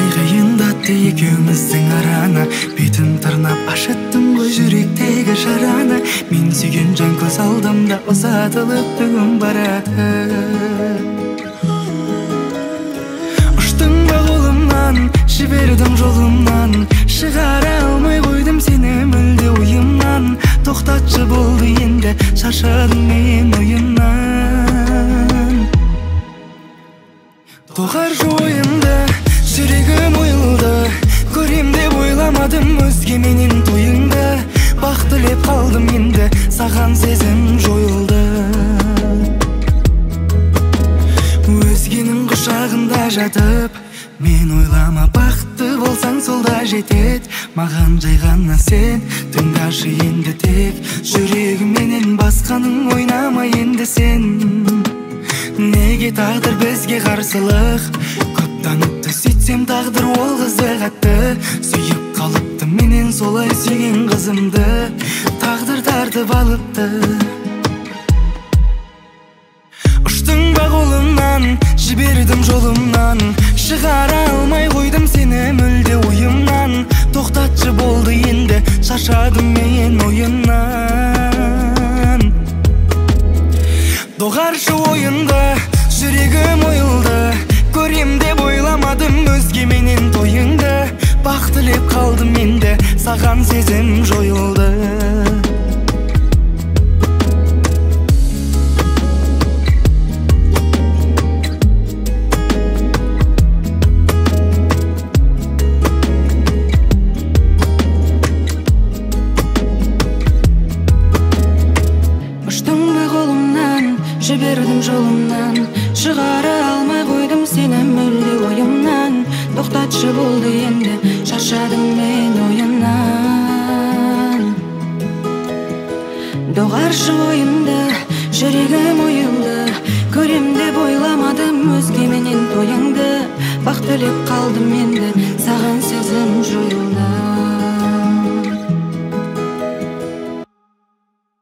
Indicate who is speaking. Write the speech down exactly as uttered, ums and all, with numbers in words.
Speaker 1: кыйындатты экөөбүздүн араны, бетин тырнап ашыттым ғой жүректеги жараны. Мен сүйгөн жан көз алдымда узатылып бүгүн барады. Уштың ба колумнан, жибердим жолумнан, чыгара алмай койдум сени мүлдө уюмдан. Токтотчу болду энди, шаршадым мен оюндан. Догарчу оюнда жүрегим оюлду, көрем деп ойламадым өзге менен тоюңда. Бак тилеп калдым энди, саган сезим жоюлду. Өзгенин кушагында жатып, мен ойлама бакытты болсаң сол да жетет. Маган жайгана сен, тыңдашы энди тек, жүрегим менен басканың ойнама энди сен. Неге тагдыр бизге карсылык, көп таныпты сөйтсем тагдыр ол кызды катты. Сүйүп калыпты менен солай сүйген кызымды, тагдыр тартып алыпты. Уштың ба колумнан, жибердим жолумнан, чыгара алмай койдум сени мүлдө уюмдан. Токтотчу болду энди, шаршадым мен оюндан. Догарчу оюнда жүрегим оюлду, көрем деп ойламадым өзге менен тоюңда. Бак тилеп калдым энди, саган сезим жоюлду. Жибердим жолумнан, чыгара алмай койдум сени мүлдө оюмдан. Токтотчу болду энди, шаршадым мен оюндан. Догарчу оюнда жүрегим оюлду, көрем деп ойламадым өзге менен тоюңду. Бак тилеп калдым энди,